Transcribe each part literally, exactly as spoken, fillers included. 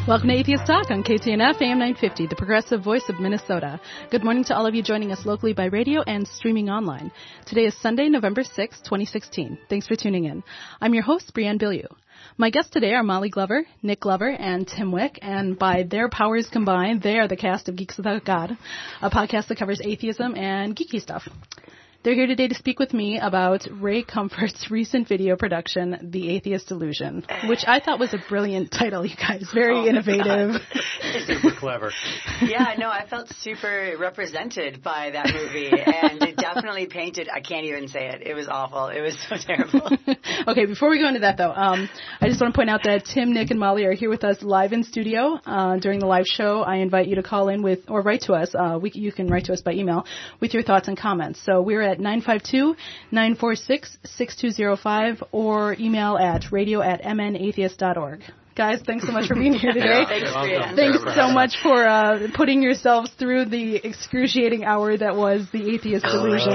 Welcome to Atheist Talk on K T N F A M nine fifty, the progressive voice of Minnesota. Good morning to all of you joining us locally by radio and streaming online. Today is Sunday, November sixth, twenty sixteen. Thanks for tuning in. I'm your host, Brianne Bilyeu. My guests today are Molly Glover, Nick Glover, and Tim Wick, and by their powers combined, they are the cast of Geeks Without God, a podcast that covers atheism and geeky stuff. They're here today to speak with me about Ray Comfort's recent video production, The Atheist Delusion, which I thought was a brilliant title, you guys. Very oh, innovative. Super clever. Yeah, no, I felt super represented by that movie, and it definitely painted, I can't even say it. It was awful. It was so terrible. Okay, before we go into that, though, um, I just want to point out that Tim, Nick, and Molly are here with us live in studio. Uh, during the live show, I invite you to call in with, or write to us. Uh, we, you can write to us by email with your thoughts and comments. So we're at nine five two, nine four six, six two zero five or email at radio at m n atheist dot org. Guys, thanks so much for being here today. Yeah, thanks, Brianne. Thanks so much for uh, putting yourselves through the excruciating hour that was The Atheist Delusion.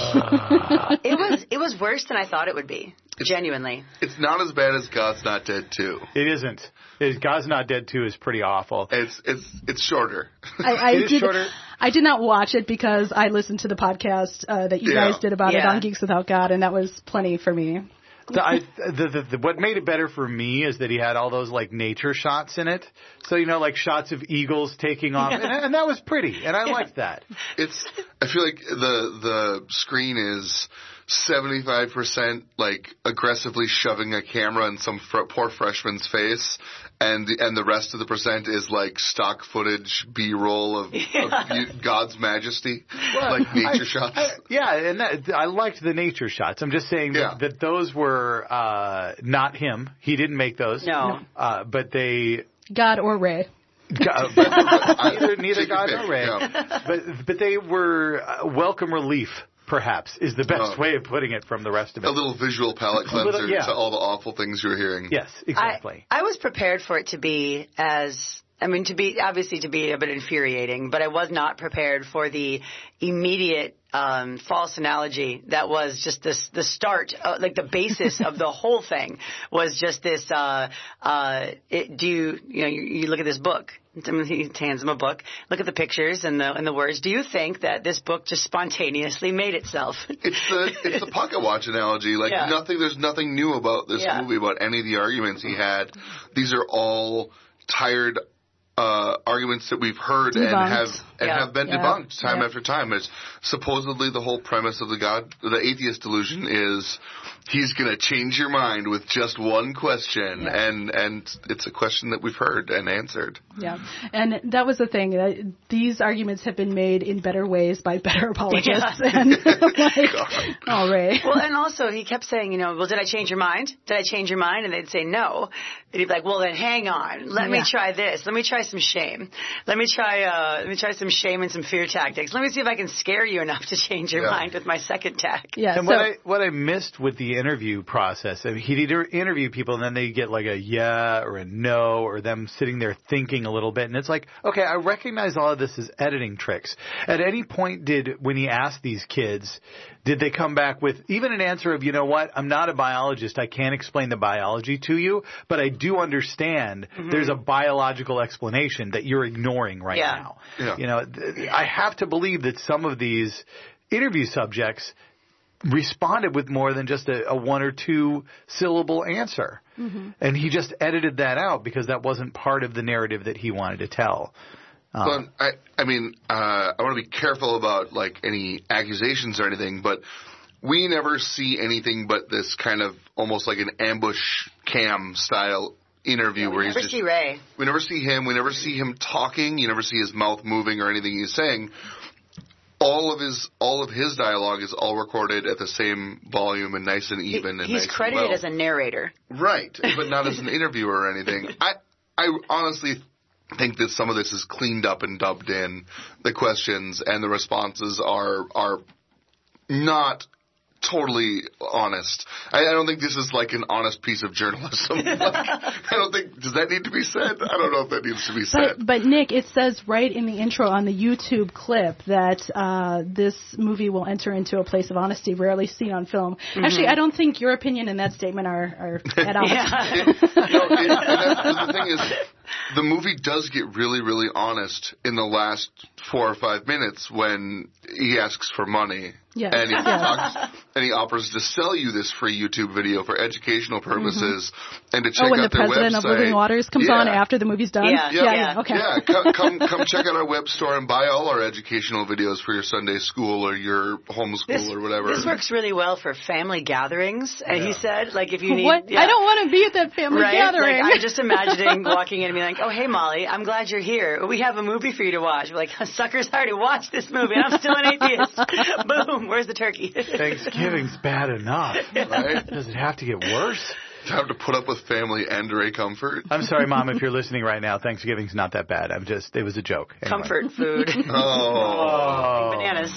It was it was worse than I thought it would be. Genuinely. It's not as bad as God's Not Dead two. It isn't. It, God's Not Dead two is pretty awful. It's it's it's shorter. I, I it is did, shorter. I did not watch it because I listened to the podcast uh, that you Yeah. guys did about Yeah. it on Geeks Without God, and that was plenty for me. The, I, the, the, the, what made it better for me is that he had all those like nature shots in it. So, you know, like shots of eagles taking off. And, and that was pretty. And I yeah. liked that. It's. I feel like the the screen is seventy-five percent like aggressively shoving a camera in some fr- poor freshman's face, and the, and the rest of the percent is like stock footage, B-roll of, yeah. of God's majesty, well, like nature I, shots. I, yeah, and that, I liked the nature shots. I'm just saying yeah. that, that those were uh, not him. He didn't make those. No. Uh, but they... God or Ray. God, but, but neither neither God nor Ray. Yeah. But, but they were uh, welcome relief. Perhaps, is the best uh, way of putting it from the rest of it. A little visual palate cleanser little, yeah. to all the awful things you're hearing. Yes, exactly. I, I was prepared for it to be as, I mean, to be, obviously to be a bit infuriating, but I was not prepared for the immediate um, false analogy that was just this, the start, uh, like the basis of the whole thing was just this, uh, uh, it, do you, you know, you, you look at this book. He hands him a book. Look at the pictures and the and the words. Do you think that this book just spontaneously made itself? It's the it's the pocket watch analogy. Like yeah. nothing. There's nothing new about this yeah. movie, about any of the arguments he had. These are all tired uh, arguments that we've heard Debunked. and have and Yeah. have been Yeah. debunked time Yeah. after time. It's supposedly the whole premise of the God, the atheist delusion is he's going to change your mind with just one question, Yeah. and and it's a question that we've heard and answered. Yeah, and that was the thing. Uh, these arguments have been made in better ways by better apologists. Yeah. And like, oh, Ray. Well, and also he kept saying, you know, well, did I change your mind? Did I change your mind? And they'd say no. And he'd be like, well, then hang on. Let Yeah. me try this. Let me try some shame. Let me try. Uh, let me try some shame and some fear tactics. Let me see if I can scare you enough to change your Yeah. mind with my second tack. Yeah. And so, what I what I missed with the interview process, I mean, he'd either interview people and then they get like a yeah or a no, or them sitting there thinking a little bit, and it's like, okay, I recognize all of this as editing tricks. At any point, did when he asked these kids, did they come back with even an answer of, you know what, I'm not a biologist, I can't explain the biology to you, but I do understand mm-hmm. there's a biological explanation that you're ignoring right yeah. now. Yeah. You know, th- I have to believe that some of these interview subjects responded with more than just a, a one or two syllable answer. Mm-hmm. And he just edited that out because that wasn't part of the narrative that he wanted to tell. Uh, Well, I, I mean, uh, I want to be careful about like any accusations or anything, but we never see anything but this kind of almost like an ambush cam style interview Yeah, we where never he's just, see Ray. we never see him, we never see him talking, you never see his mouth moving or anything he's saying. All of his all of his dialogue is all recorded at the same volume and nice and even. He, and he's nice credited and well. as a narrator. Right, but not as an interviewer or anything. I I honestly think that some of this is cleaned up and dubbed in. The questions and the responses are are not totally honest. I, I don't think this is like an honest piece of journalism. Like, I don't think, does that need to be said? I don't know if that needs to be said. But, but Nick, it says right in the intro on the YouTube clip that uh, this movie will enter into a place of honesty rarely seen on film. Mm-hmm. Actually, I don't think your opinion and that statement are, are at odds. Yeah. It, no, it, and that's, the thing is, the movie does get really, really honest in the last four or five minutes when he asks for money. Yeah. And he yeah. talks, and he offers to sell you this free YouTube video for educational purposes, mm-hmm. and to check oh, when out the their president website. of Living Waters comes yeah. on after the movie's done. Yeah, yeah, yeah, yeah. yeah. Okay. Yeah, come, come, come check out our web store and buy all our educational videos for your Sunday school or your homeschool This, or whatever. this works really well for family gatherings. And Yeah. he said, like, if you need, What? yeah. I don't want to be at that family right? gathering. Like, I'm just imagining walking in and being like, "Oh, hey, Molly, I'm glad you're here. We have a movie for you to watch." We're like, "Suckers, I already watched this movie, and I'm still an atheist." Boom, where's the turkey? Thanksgiving's bad enough. Right? Does it have to get worse? Have to put up with family and Ray Comfort. I'm sorry, Mom, if you're listening right now. Thanksgiving's not that bad. I'm just, it was a joke. Anyway. Comfort food. Oh. Bananas.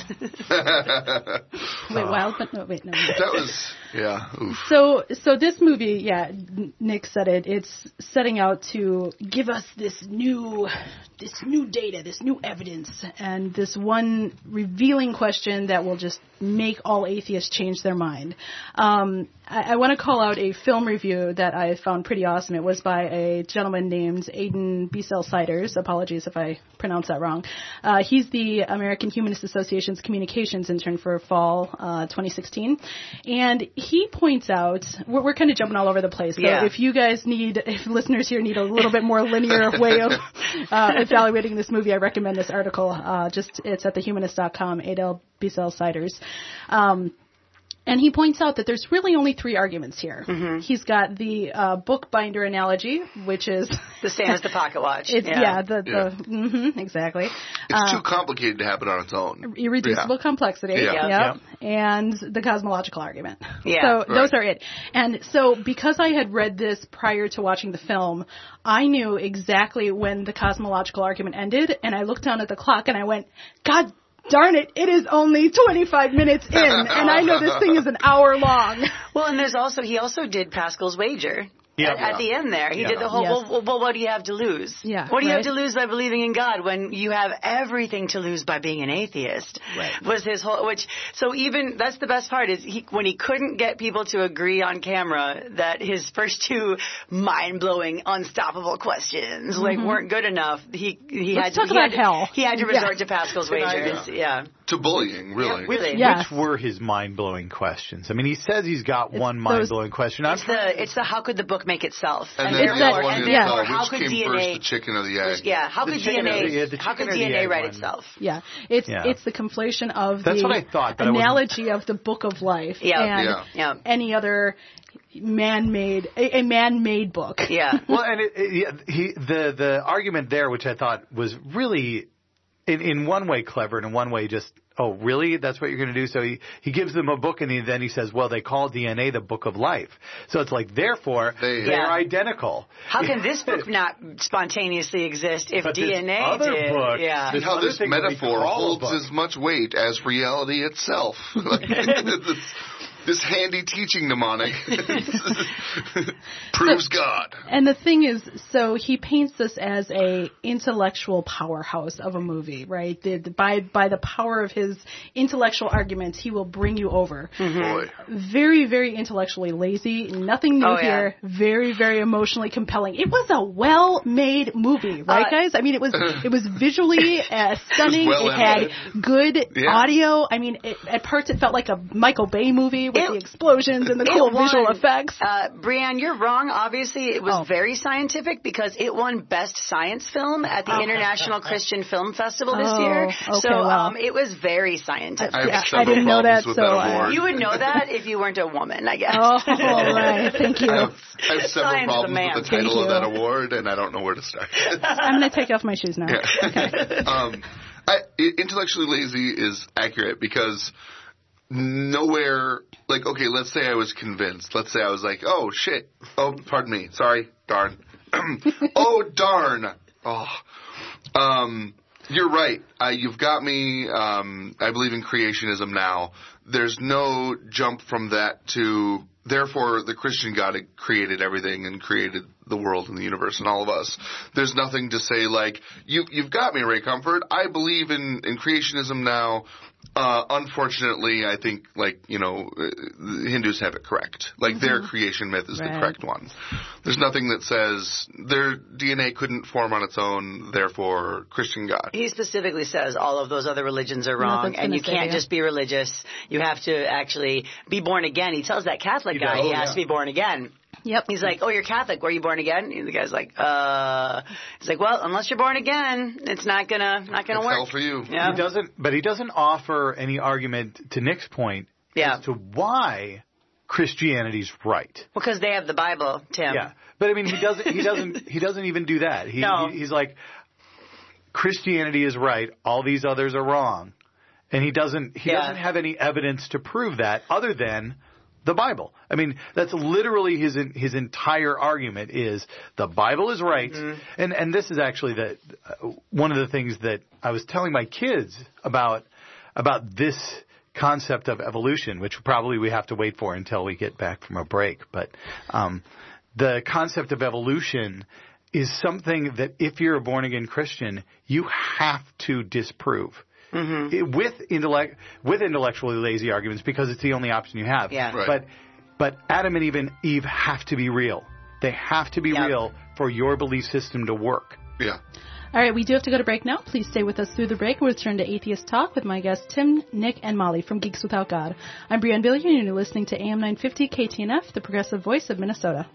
Wait, wild, but no, wait, no. That was, yeah. Oof. So, so this movie, yeah, Nick said it. It's setting out to give us this new, this new data, this new evidence, and this one revealing question that will just make all atheists change their mind. Um, I, I want to call out a film review that I found pretty awesome. It was by a gentleman named Aidan Biesel-Siders. Apologies if I pronounced that wrong. Uh, he's the American Humanist Association's communications intern for fall uh, twenty sixteen, and he points out, we're, we're kind of jumping all over the place, so yeah. if you guys need, if listeners here need a little bit more linear way of uh, evaluating this movie, I recommend this article. Uh, just it's at the humanist dot com, Aidan Biesel-Siders. Um, And he points out that there's really only three arguments here. Mm-hmm. He's got the uh, bookbinder analogy, which is the same as the pocket watch. It's, yeah. yeah, the, the Yeah. Mm-hmm, exactly. It's Uh, too complicated to happen on its own. Irreducible Yeah. complexity. Yeah. Yep. And the cosmological argument. Yeah. So Right. those are it. And so because I had read this prior to watching the film, I knew exactly when the cosmological argument ended, and I looked down at the clock and I went, God darn it, it is only twenty-five minutes in, and I know this thing is an hour long. Well, and there's also, he also did Pascal's Wager. Yeah. At, at the end there, he Yeah. did the whole, Yes. well, well, well, what do you have to lose? Yeah, What do you right. have to lose by believing in God when you have everything to lose by being an atheist? Right. Was his whole, which, so even, that's the best part is he, when he couldn't get people to agree on camera that his first two mind-blowing, unstoppable questions, like, weren't good enough, he, he Let's had talk to, he about had to, hell. he had to Yeah. resort to Pascal's Can I- Wager. and- Yeah. To bullying, really. Yeah, really. Yeah. Which were his mind-blowing questions? I mean, he says he's got It's one those- mind-blowing question. I'm It's the, it's the how could the book make itself? And, And then it's the that- other one and is, yeah. uh, therefore, how which could came D N A first, the chicken or the egg? Yeah, how The could chicken D N A or the- yeah, the how could chicken or the D N A egg write one. itself? Yeah, it's Yeah. it's the conflation of That's the what I thought, but I wasn't- analogy of the Book of Life Yeah. and Yeah. Yeah. any other man-made a, a man-made book. Yeah. well, and it, it, yeah, he the the argument there, which I thought was really, in in one way clever, and in one way just, oh, really? That's what you're going to do? So he, he gives them a book, and he, then he says, well, they call D N A the book of life. So it's like, therefore, They- they're Yeah. identical. How can this book not spontaneously exist if But this D N A other did? book- yeah. this- How other this thing that we metaphor call a holds book. as much weight as reality itself. Like, this, this handy teaching mnemonic proves God. And the thing is, so he paints this as a intellectual powerhouse of a movie, right? The, the, by by the power of his intellectual arguments, he will bring you over. Boy. Very, very intellectually lazy. Nothing new Oh, yeah. here. Very, very emotionally compelling. It was a well-made movie, right, Uh, guys? I mean, it was it was visually uh, stunning. well It had good Yeah. audio. I mean, it, at parts it felt like a Michael Bay movie with It- the explosions and the It cool won. visual effects. Uh, Brianne, you're wrong. Obviously, it was Oh. very scientific because it won Best Science Film at the International Christian Film Festival this Oh, year. okay, so well. um, it was very scientific. I have Yeah, I several didn't know problems that, with so that I- award. You would know that if you weren't a woman, I guess. Oh, right. Thank you. I have, I have several Science of problems man. with the title Thank of that you. award, and I don't know where to start. I'm going to take off my shoes now. um, I, i- intellectually lazy is accurate because nowhere, like, okay, let's say I was convinced. Let's say I was like, oh, shit. Oh, pardon me. Sorry. Darn. Oh, darn. Oh. Um, You're right. Uh, you've got me. Um, I believe in creationism now. There's no jump from that to, therefore, the Christian God created everything and created the world and the universe and all of us. There's nothing to say like, you, you've got me, Ray Comfort. I believe in, in creationism now. Uh, unfortunately, I think, like, you know, the Hindus have it correct. Like, mm-hmm. their creation myth is right. the correct one. There's nothing that says their D N A couldn't form on its own, therefore, Christian God. He specifically says all of those other religions are wrong, and you can't just be religious. You have to actually be born again. He tells that Catholic guy he has to be born again. Yep. He's like, oh, you're Catholic. Were you born again? And the guy's like, uh, he's like, well, unless you're born again, it's not gonna, not gonna it's work. Hell for you. Yeah. He doesn't, but he doesn't offer any argument to Nick's point yeah. as to why Christianity's right. Because they have the Bible, Tim. Yeah. But I mean, he doesn't, he doesn't, he doesn't even do that. He, no. he, he's like, Christianity is right. All these others are wrong. And he doesn't, he yeah. doesn't have any evidence to prove that other than the Bible. I mean, that's literally his his entire argument is the Bible is right. Mm-hmm. And and this is actually the uh, one of the things that I was telling my kids about about this concept of evolution, which probably we have to wait for until we get back from a break. But um, the concept of evolution is something that if you're a born again Christian, you have to disprove. Mm-hmm. It, with intellect, with intellectually lazy arguments, because it's the only option you have. Yeah. Right. But, but Adam and Eve, and Eve have to be real. They have to be yep. real for your belief system to work. Yeah. All right, we do have to go to break now. Please stay with us through the break. We'll return to Atheist Talk with my guests Tim, Nick, and Molly from Geeks Without God. I'm Brianne Billion, and you're listening to A M nine fifty K T N F, the progressive voice of Minnesota.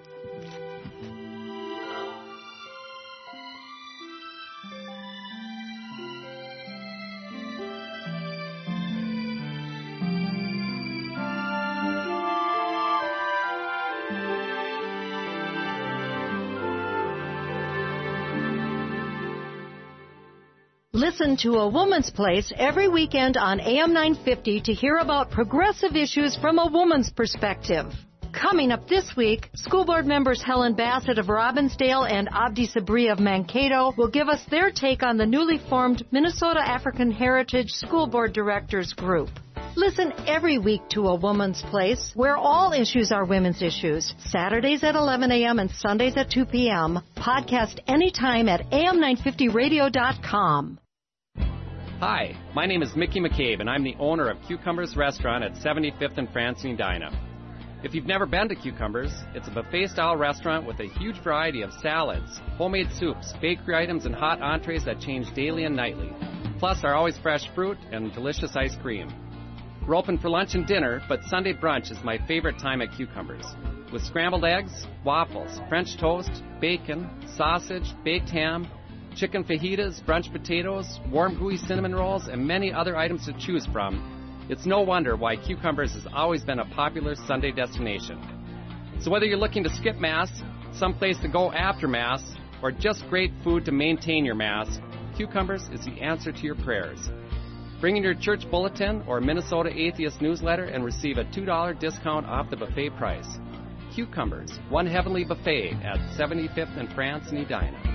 Listen to A Woman's Place every weekend on A M nine fifty to hear about progressive issues from a woman's perspective. Coming up this week, school board members Helen Bassett of Robbinsdale and Abdi Sabri of Mankato will give us their take on the newly formed Minnesota African Heritage School Board Directors Group. Listen every week to A Woman's Place, where all issues are women's issues. Saturdays at eleven a.m. and Sundays at two p.m. Podcast anytime at A M nine fifty radio dot com. Hi, my name is Mickey McCabe, and I'm the owner of Cucumbers Restaurant at seventy-fifth and France and Edina. If you've never been to Cucumbers, it's a buffet-style restaurant with a huge variety of salads, homemade soups, bakery items, and hot entrees that change daily and nightly, plus our always fresh fruit and delicious ice cream. We're open for lunch and dinner, but Sunday brunch is my favorite time at Cucumbers, with scrambled eggs, waffles, French toast, bacon, sausage, baked ham, chicken fajitas, brunch potatoes, warm gooey cinnamon rolls, and many other items to choose from. It's no wonder why Cucumbers has always been a popular Sunday destination. So whether you're looking to skip Mass, someplace to go after Mass, or just great food to maintain your Mass, Cucumbers is the answer to your prayers. Bring in your church bulletin or Minnesota Atheist newsletter and receive a two dollars discount off the buffet price. Cucumbers, one heavenly buffet at seventy-fifth and France in Edina.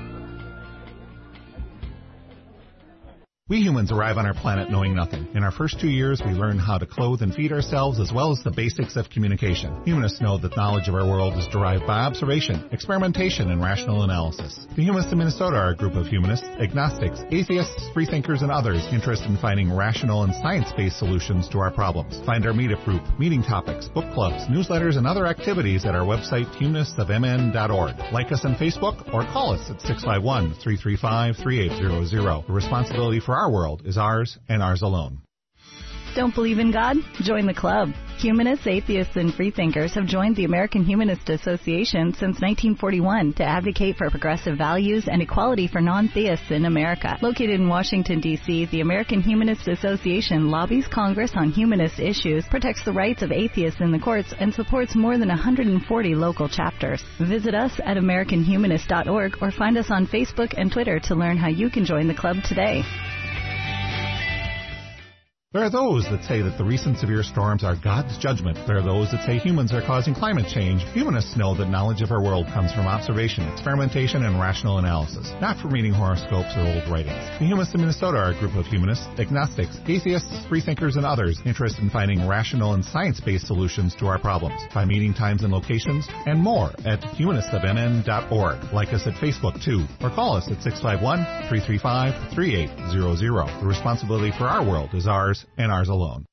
We humans arrive on our planet knowing nothing. In our first two years, we learn how to clothe and feed ourselves, as well as the basics of communication. Humanists know that knowledge of our world is derived by observation, experimentation, and rational analysis. The Humanists of Minnesota are a group of humanists, agnostics, atheists, freethinkers, and others interested in finding rational and science-based solutions to our problems. Find our meetup group, meeting topics, book clubs, newsletters, and other activities at our website, humanists of m n dot org. Like us on Facebook or call us at six five one, three three five, three eight zero zero. The responsibility for our world is ours and ours alone. Don't believe in God? Join the club. Humanists, atheists, and freethinkers have joined the American Humanist Association since nineteen forty-one to advocate for progressive values and equality for non-theists in America. Located in Washington, D C, the American Humanist Association lobbies Congress on humanist issues, protects the rights of atheists in the courts, and supports more than one hundred forty local chapters. Visit us at american humanist dot org or find us on Facebook and Twitter to learn how you can join the club today. There are those that say that the recent severe storms are God's judgment. There are those that say humans are causing climate change. Humanists know that knowledge of our world comes from observation, experimentation, and rational analysis, not from reading horoscopes or old writings. The Humanists in Minnesota are a group of humanists, agnostics, atheists, freethinkers, and others interested in finding rational and science-based solutions to our problems. Find meeting times and locations and more at humanists of m n dot org. Like us at Facebook, too, or call us at six five one, three three five, three eight zero zero. The responsibility for our world is ours and ours alone.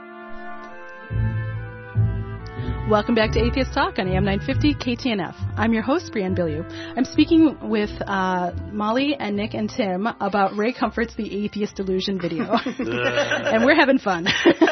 Welcome back to Atheist Talk on A M nine fifty K T N F. I'm your host, Brianne Billiou. I'm speaking with uh, Molly and Nick and Tim about Ray Comfort's The Atheist Delusion video. And we're having fun.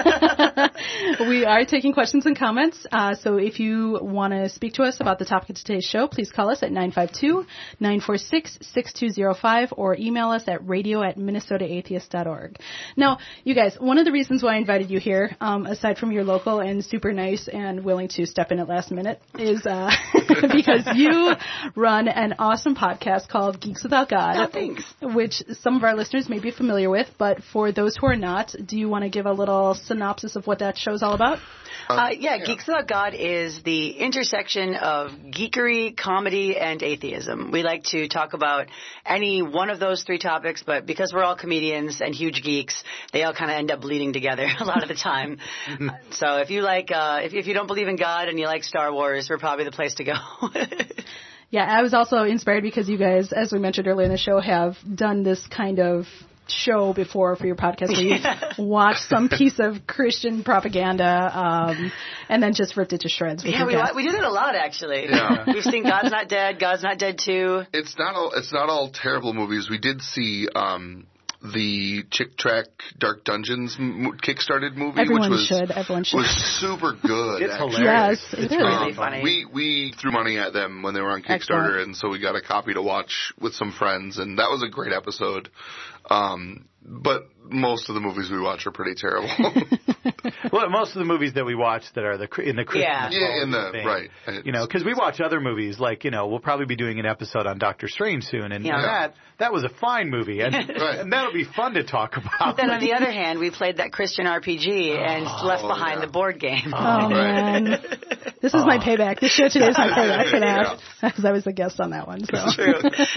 We are taking questions and comments, uh, so if you want to speak to us about the topic of today's show, please call us at nine five two, nine four six, six two zero five or email us at radio at minnesota atheist dot org. Now, you guys, one of the reasons why I invited you here, um, aside from your local and super nice and willing to step in at last minute, is uh, because you run an awesome podcast called Geeks Without God, oh, thanks. Which some of our listeners may be familiar with, but for those who are not, do you want to give a little synopsis of what that show's all about? Uh, yeah, yeah, Geeks Without God is the intersection of geekery, comedy, and atheism. We like to talk about any one of those three topics, but because we're all comedians and huge geeks, they all kind of end up bleeding together a lot of the time. So if you like, uh, if, if you don't believe in God and you like Star Wars, we're probably the place to go. Yeah, I was also inspired because you guys, as we mentioned earlier in the show, have done this kind of show before for your podcast where you yeah. watch some piece of Christian propaganda um, and then just ripped it to shreds. Yeah, we, we do that a lot, actually. Yeah. We've seen God's Not Dead, God's Not Dead two. It's not all. It's not all terrible movies. We did see um, the Chick Track Dark Dungeons m- kickstarted movie, Everyone which was should. Everyone should. was super good. It's actually. hilarious. Yes, it it's is. really Um, funny. We we threw money at them when they were on Kickstarter, Excellent. and so we got a copy to watch with some friends, and that was a great episode. Um, but most of the movies we watch are pretty terrible. Well, most of the movies that we watch that are the in the Christian Yeah. Yeah, in the- thing, right. You know, because we watch other movies like, you know, we'll probably be doing an episode on Doctor Strange soon, and Yeah. that that was a fine movie, and, Right. and that'll be fun to talk about. Then on the other hand, we played that Christian R P G and left behind yeah. the board game. Oh, Right. man. This is my payback. This show today is my payback for that. Yeah. Because I was a guest on that one. So. True.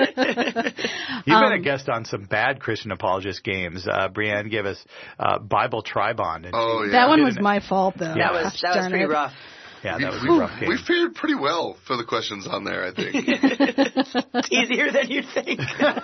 You've been a Um, guest on some bad Christian apologist games. Uh, Brianne gave us uh, Bible Tribond. And Oh, she- yeah. That one did was an- my fault, though. That was Gosh that was darn pretty it. rough. Yeah, that was a we, rough game. we fared pretty well for the questions on there, I think. It's easier than you'd think.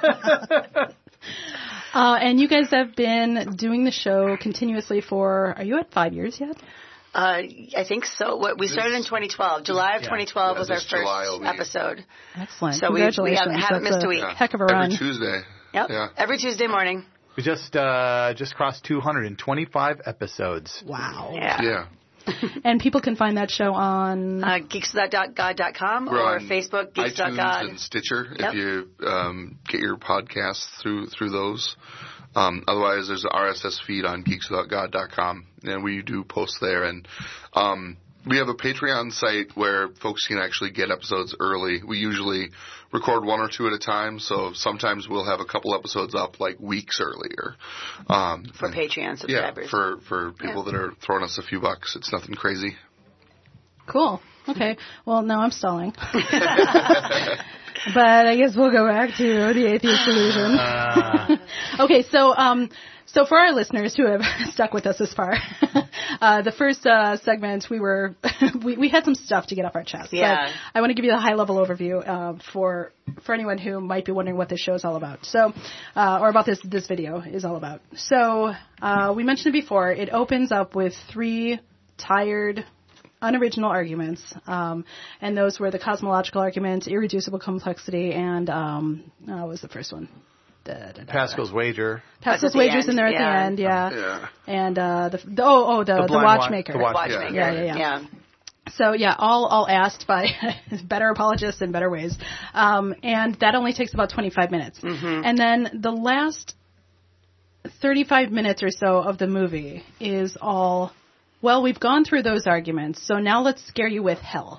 Uh, and you guys have been doing the show continuously for, are you at five years yet? Uh, I think so. What we started in twenty twelve. July of Yeah. twenty twelve Yeah, was our this July will first be- episode. Excellent. So we- we Congratulations. haven't- haven't That's missed a week. Heck of a run. Every Tuesday. Yep. Yeah. Every Tuesday morning. We just uh, just crossed two hundred twenty-five episodes. Wow. Yeah. Yeah. And people can find that show on... Uh, geeks without god dot com We're or on Facebook, Geeks Without iTunes God. and Stitcher Yep. if you um, get your podcasts through through those. Um, otherwise, there's an R S S feed on geeks without god dot com, and we do post there. And um, we have a Patreon site where folks can actually get episodes early. We usually record one or two at a time, so sometimes we'll have a couple episodes up like weeks earlier. Um, For and- Patreon Yeah, subscribers. for, for people Yeah. that are throwing us a few bucks. It's nothing crazy. Cool. Okay. Well, now I'm stalling. But I guess we'll go back to the atheist delusion. Uh, Okay, so um, so for our listeners who have stuck with us this far, uh, the first uh, segment we were we, we had some stuff to get off our chest. Yeah. But I want to give you the high level overview uh, for for anyone who might be wondering what this show is all about. So, uh, or about this this video is all about. So uh, we mentioned it before. It opens up with three tired, unoriginal arguments, um, and those were the cosmological argument, irreducible complexity, and um, uh, what was the first one? Da, da, da, da. Pascal's wager. Pascal's At the wagers end, in there at yeah. the end, yeah. Yeah. And uh, the, the oh oh the The the, blind wa- watchmaker. the watch- Watchmaker. Yeah, yeah, yeah. yeah. So yeah, all all asked by better apologists in better ways, um, and that only takes about twenty-five minutes. Mm-hmm. And then the last thirty-five minutes or so of the movie is all, well, we've gone through those arguments, so now let's scare you with hell.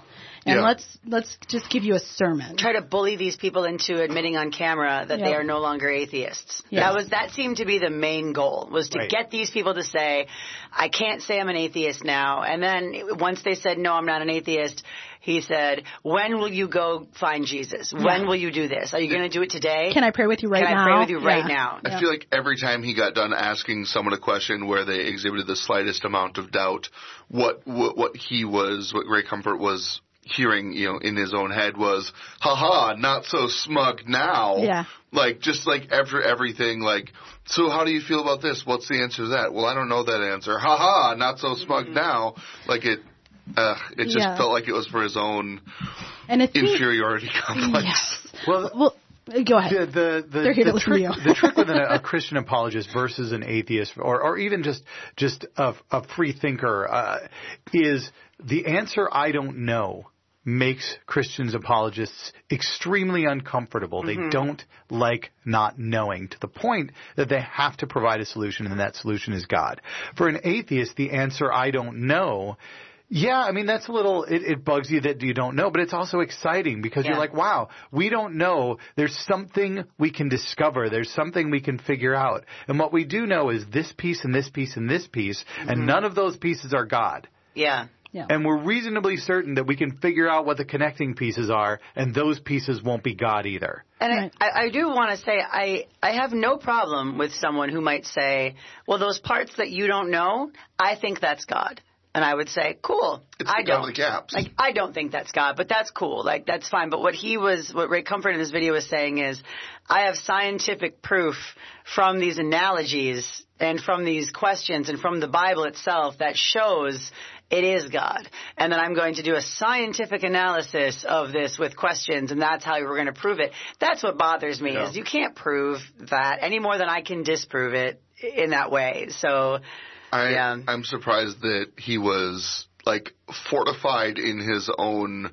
and Yeah. let's let's just give you a sermon. Try to bully these people into admitting on camera that Yep. they are no longer atheists. Yes. That was that seemed to be the main goal, was to Right. get these people to say, I can't say I'm an atheist now. And then once they said, no, I'm not an atheist, he said, when will you go find Jesus? When Yeah. will you do this? Are you going to do it today? Can I pray with you right Can now? I pray with you right Yeah. now? I Yeah. feel like every time he got done asking someone a question where they exhibited the slightest amount of doubt, what what, what he was, what Ray Comfort was hearing, you know, in his own head was, haha, not so smug now. Yeah. Like, just like after everything, like, so how do you feel about this? What's the answer to that? Well, I don't know that answer. Haha, not so smug Mm-hmm. now. Like it, uh, it just Yeah. felt like it was for his own And it's inferiority complex. Yes. Well, Well, go ahead. The the the, They're here to the listen trick to you. the trick with an, a Christian apologist versus an atheist, or or even just just a, a free thinker, uh, is the answer I don't know makes Christians apologists extremely uncomfortable. Mm-hmm. They don't like not knowing, to the point that they have to provide a solution, and that solution is God. For an atheist, the answer I don't know. Yeah, I mean, that's a little, it, it bugs you that you don't know, but it's also exciting because Yeah. you're like, wow, we don't know. There's something we can discover. There's something we can figure out. And what we do know is this piece and this piece and this piece, and none of those pieces are God. Yeah. Yeah. And we're reasonably certain that we can figure out what the connecting pieces are, and those pieces won't be God either. And Right. I, I do want to say I, I have no problem with someone who might say, well, those parts that you don't know, I think that's God. And I would say, cool. It's I the God don't. of the caps. Like, I don't think that's God, but that's cool. Like, that's fine. But what he was, what Ray Comfort in this video was saying is, I have scientific proof from these analogies and from these questions and from the Bible itself that shows it is God. And then I'm going to do a scientific analysis of this with questions, and that's how we're going to prove it. That's what bothers me, Yeah. is you can't prove that any more than I can disprove it in that way. So, I, yeah. I'm surprised that he was like fortified in his own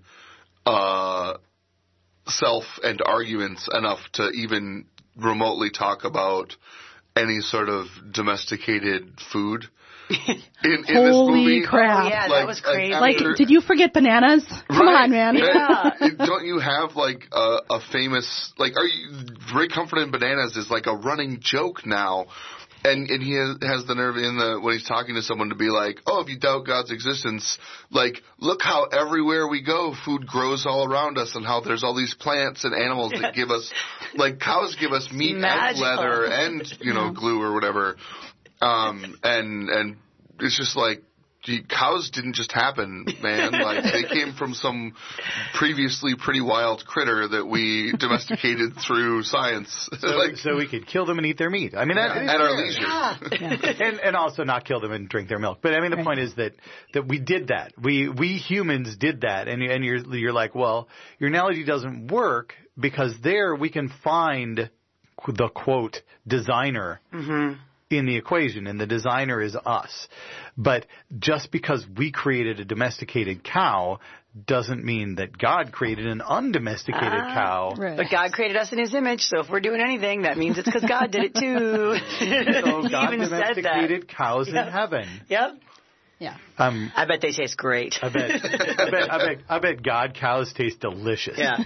uh, self and arguments enough to even remotely talk about any sort of domesticated food in, in this Holy movie. crap. Oh, yeah, Like- that was like crazy. Like, after- did you forget bananas? Come Right. on, man. Yeah. And don't you have like a, a famous, like, are you, Ray Comfort and bananas is like a running joke now. And and he has, has the nerve in the when he's talking to someone to be like, oh, if you doubt God's existence, like, look how everywhere we go, food grows all around us, and how there's all these plants and animals that give us, like, cows give us meat and Magical. leather and, you know, glue or whatever. Um, and and it's just like, gee, cows didn't just happen, man. Like, they came from some previously pretty wild critter that we domesticated through science. So, like, so we could kill them and eat their meat. I mean, that, at our leisure. and and also not kill them and drink their milk. But I mean, the Right. point is that that we did that. We we humans did that, and you- and you're you're like, well, your analogy doesn't work because there we can find the quote designer in the equation, and the designer is us. But just because we created a domesticated cow doesn't mean that God created an undomesticated cow. Right. But God created us in His image, so if we're doing anything, that means it's because God did it too. So He God even said that. domesticated cows in heaven. Yep. Yeah. Um, I bet they taste great. I bet, I bet, I bet, I bet God cows taste delicious. Yeah.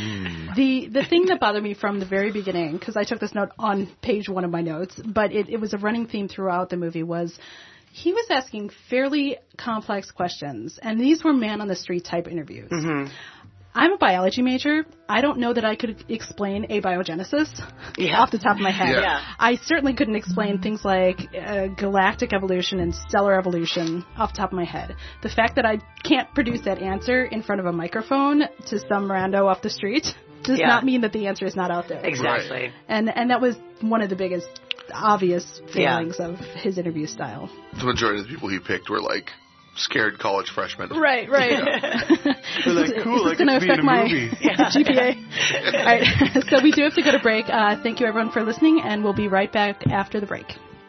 The the thing that bothered me from the very beginning, because I took this note on page one of my notes, but it, it was a running theme throughout the movie, was he was asking fairly complex questions, and these were man on the street type interviews. Mm-hmm. I'm a biology major. I don't know that I could explain abiogenesis Yeah. off the top of my head. Yeah. Yeah. I certainly couldn't explain things like uh, galactic evolution and stellar evolution off the top of my head. The fact that I can't produce that answer in front of a microphone to some rando off the street does Yeah. not mean that the answer is not out there. Exactly. And and that was one of the biggest obvious Yeah. failings of his interview style. The majority of the people he picked were like scared college freshmen. Right, right. They're like, cool, I This is going to get to be in affect a my movie. G P A. All right, so we do have to go to break. Uh, thank you, everyone, for listening, and we'll be right back after the break.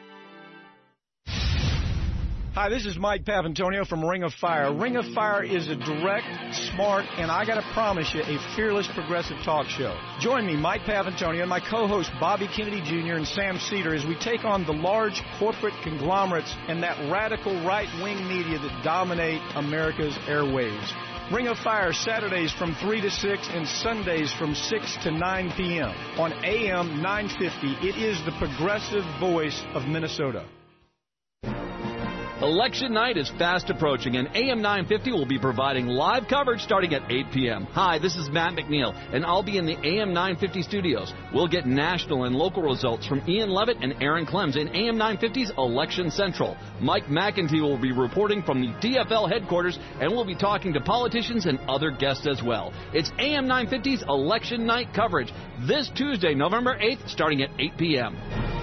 Hi, this is Mike Pavantonio from Ring of Fire. Ring of Fire is a direct, smart, and I gotta promise you, a fearless progressive talk show. Join me, Mike Pavantonio, and my co-host Bobby Kennedy Junior and Sam Cedar as we take on the large corporate conglomerates and that radical right-wing media that dominate America's airwaves. Ring of Fire Saturdays from three to six and Sundays from six to nine p.m. on A M nine fifty. It is the progressive voice of Minnesota. Election night is fast approaching, and A M nine fifty will be providing live coverage starting at eight p.m. Hi, this is Matt McNeil, and I'll be in the A M nine fifty studios. We'll get national and local results from Ian Levitt and Aaron Clems in A M nine fifty's Election Central. Mike McEntee will be reporting from the D F L headquarters, and we'll be talking to politicians and other guests as well. It's A M nine fifty's Election Night coverage this Tuesday, November eighth, starting at eight p.m.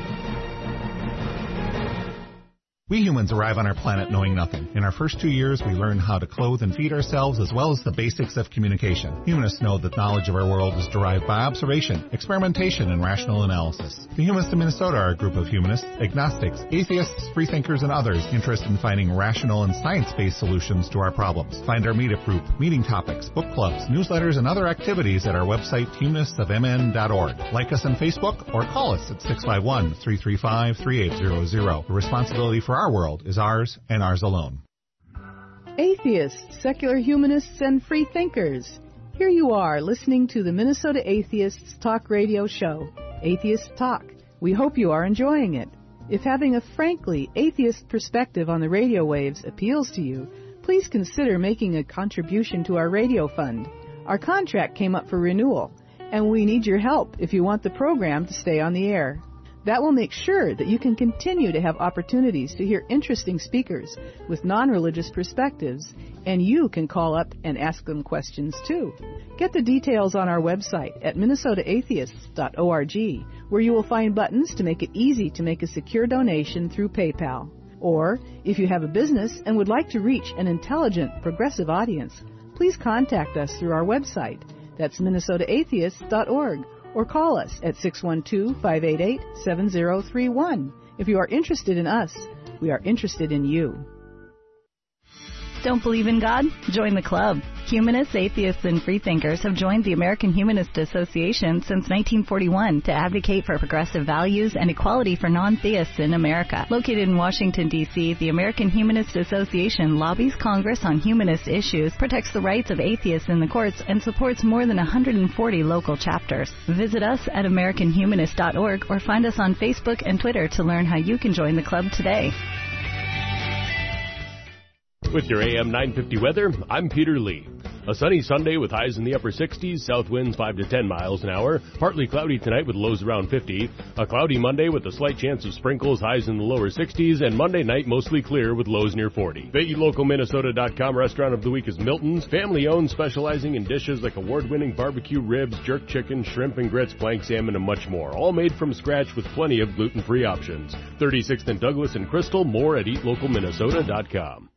We humans arrive on our planet knowing nothing. In our first two years, we learn how to clothe and feed ourselves as well as the basics of communication. Humanists know that knowledge of our world is derived by observation, experimentation, and rational analysis. The Humanists of Minnesota are a group of humanists, agnostics, atheists, freethinkers, and others interested in finding rational and science-based solutions to our problems. Find our meetup group, meeting topics, book clubs, newsletters, and other activities at our website, humanists of m n dot org. Like us on Facebook or call us at six five one, three three five, three eight zero zero. The responsibility for our world is ours and ours alone. Atheists, secular humanists, and free thinkers. Here you are listening to the Minnesota Atheists Talk Radio Show, Atheist Talk. We hope you are enjoying it. If having a frankly atheist perspective on the radio waves appeals to you, please consider making a contribution to our radio fund. Our contract came up for renewal, and we need your help if you want the program to stay on the air. That will make sure that you can continue to have opportunities to hear interesting speakers with non-religious perspectives, and you can call up and ask them questions too. Get the details on our website at minnesota atheists dot org, where you will find buttons to make it easy to make a secure donation through PayPal. Or, if you have a business and would like to reach an intelligent, progressive audience, please contact us through our website. That's minnesota atheists dot org. Or call us at six one two, five eight eight, seven zero three one. If you are interested in us, we are interested in you. Don't believe in God? Join the club. Humanists, atheists, and freethinkers have joined the American Humanist Association since nineteen forty-one to advocate for progressive values and equality for non-theists in America. Located in Washington, D C, the American Humanist Association lobbies Congress on humanist issues, protects the rights of atheists in the courts, and supports more than one hundred forty local chapters. Visit us at american humanist dot org or find us on Facebook and Twitter to learn how you can join the club today. With your A M nine fifty weather, I'm Peter Lee. A sunny Sunday with highs in the upper sixties, south winds five to ten miles an hour. Partly cloudy tonight with lows around fifty. A cloudy Monday with a slight chance of sprinkles, highs in the lower sixties. And Monday night mostly clear with lows near forty. The local minnesota dot com restaurant of the week is Milton's. Family-owned, specializing in dishes like award-winning barbecue ribs, jerk chicken, shrimp and grits, plank salmon, and much more. All made from scratch with plenty of gluten-free options. thirty-sixth and Douglas and Crystal. More at eat local minnesota dot com.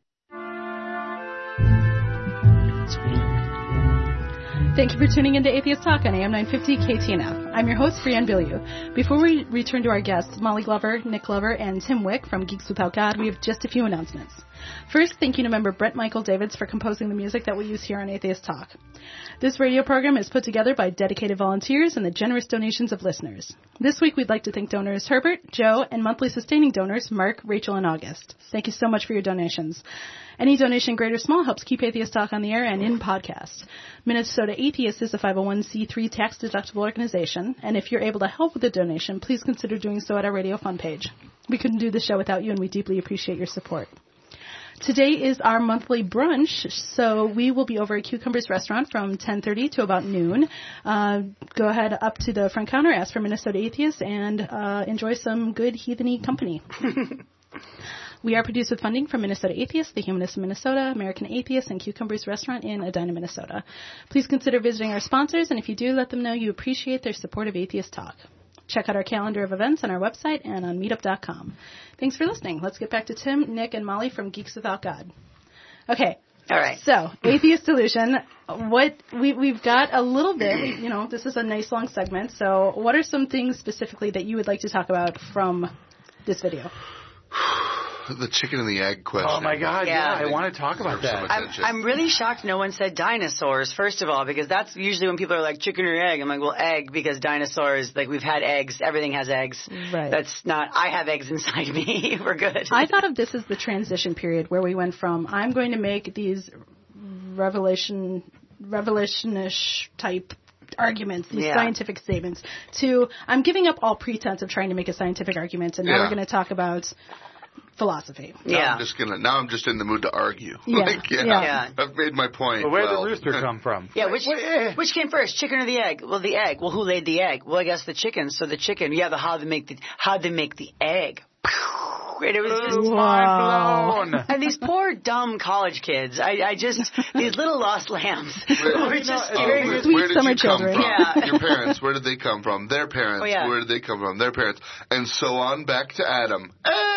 Thank you for tuning into Atheist Talk on A M nine fifty K T N F. I'm your host, Brianne Billiou. Before we return to our guests, Molly Glover, Nick Glover, and Tim Wick from Geeks Without God, we have just a few announcements. First, thank you to member Brett Michael Davids for composing the music that we use here on Atheist Talk. This radio program is put together by dedicated volunteers and the generous donations of listeners. This week, we'd like to thank donors Herbert, Joe, and monthly sustaining donors Mark, Rachel, and August. Thank you so much for your donations. Any donation, great or small, helps keep Atheist Talk on the air and in podcast. Minnesota Atheist is a five oh one c three tax-deductible organization, and if you're able to help with a donation, please consider doing so at our Radio Fund page. We couldn't do the show without you, and we deeply appreciate your support. Today is our monthly brunch, so we will be over at Cucumbers Restaurant from ten thirty to about noon. Uh, go ahead up to the front counter, ask for Minnesota Atheists, and uh, enjoy some good heatheny company. We are produced with funding from Minnesota Atheists, the Humanists of Minnesota, American Atheists, and Cucumbers Restaurant in Edina, Minnesota. Please consider visiting our sponsors, and if you do, let them know you appreciate their support of Atheist Talk. Check out our calendar of events on our website and on meetup dot com. Thanks for listening. Let's get back to Tim, Nick, and Molly from Geeks Without God. Okay. All right. So, Atheist Delusion. What we, we've got a little bit, you know, this is a nice long segment. So, what are some things specifically that you would like to talk about from this video? The chicken and the egg question. Oh, my God. Yeah, Yeah. I want to talk about that. I'm, I'm really shocked no one said dinosaurs, first of all, because that's usually when people are like, chicken or egg. I'm like, well, egg, because dinosaurs, like, we've had eggs. Everything has eggs. Right. That's not, I have eggs inside me. We're good. I thought of this as the transition period where we went from, I'm going to make these revelation, revelationish type arguments, these Yeah. scientific statements, to I'm giving up all pretense of trying to make a scientific argument, and now Yeah. we're going to talk about philosophy. Now Yeah. I'm just gonna. Now I'm just in the mood to argue. Yeah. Like, yeah, Yeah. I've made my point. But where well, did the rooster come from? Yeah, which What- eh. which came first, chicken or the egg? Well, the egg. Well, who laid the egg? Well, I guess the chicken. So the chicken. Yeah, but how they make the how they make the egg? And it was just Wow. Blown. And these poor dumb college kids. I, I just these little lost lambs. who were just Uh, scaring where, the Sweet where did summer you come children. from? Yeah. Your parents, where did they come from? Their parents, Oh, yeah. where did they come from? Their parents. And so on back to Adam.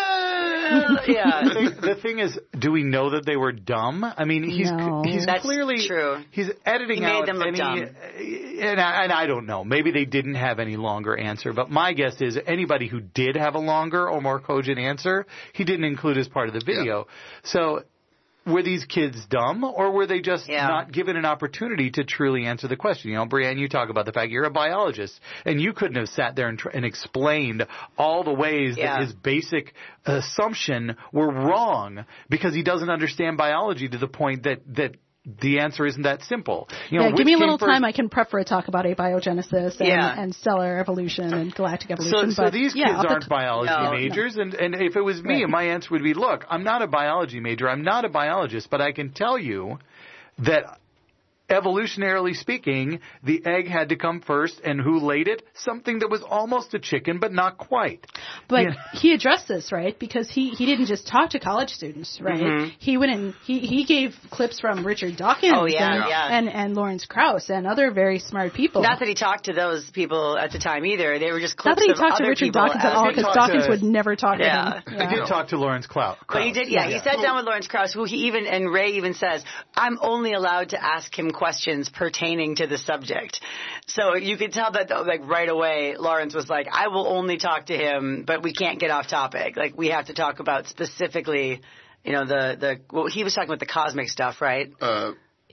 yeah. The thing, the thing is, do we know that they were dumb? I mean, he's No. he's That's clearly true. He's editing He made out them look any, dumb. and I, and I don't know. Maybe they didn't have any longer answer, but my guess is anybody who did have a longer or more cogent answer, he didn't include as part of the video. So. Were these kids dumb, or were they just Yeah. not given an opportunity to truly answer the question? You know, Brianne, you talk about the fact you're a biologist, and you couldn't have sat there and, tr- and explained all the ways Yeah. that his basic assumption were wrong because he doesn't understand biology to the point that, that the answer isn't that simple. You know, Yeah, give which me a came little first- time. I can prep for a talk about abiogenesis and, Yeah. and stellar evolution and galactic So, evolution. so but these yeah, kids I'll aren't put- biology No. majors, and, and if it was me, Right. my answer would be, look, I'm not a biology major, I'm not a biologist, but I can tell you that evolutionarily speaking, the egg had to come first, and who laid it? Something that was almost a chicken, but not quite. But Yeah. he addressed this, right? Because he, he didn't just talk to college students, right? Mhm. He went and he, he gave clips from Richard Dawkins Oh, yeah, and, yeah. and, and Lawrence Krauss and other very smart people. Not that he talked to those people at the time either. They were just clips Not that he of talked to other Richard people Dawkins at as- all, He did because talk Dawkins to- would never talk Yeah. to him. I did talk to Lawrence Clout. But he did, yeah. He sat down with Lawrence Krauss, who he even, and Ray even says, I'm only allowed to ask him questions pertaining to the subject. So you could tell that, like, right away, Lawrence was like, I will only talk to him, but we can't get off topic. Like, we have to talk about specifically, you know, the, the, well, he was talking about the cosmic stuff, right? Uh,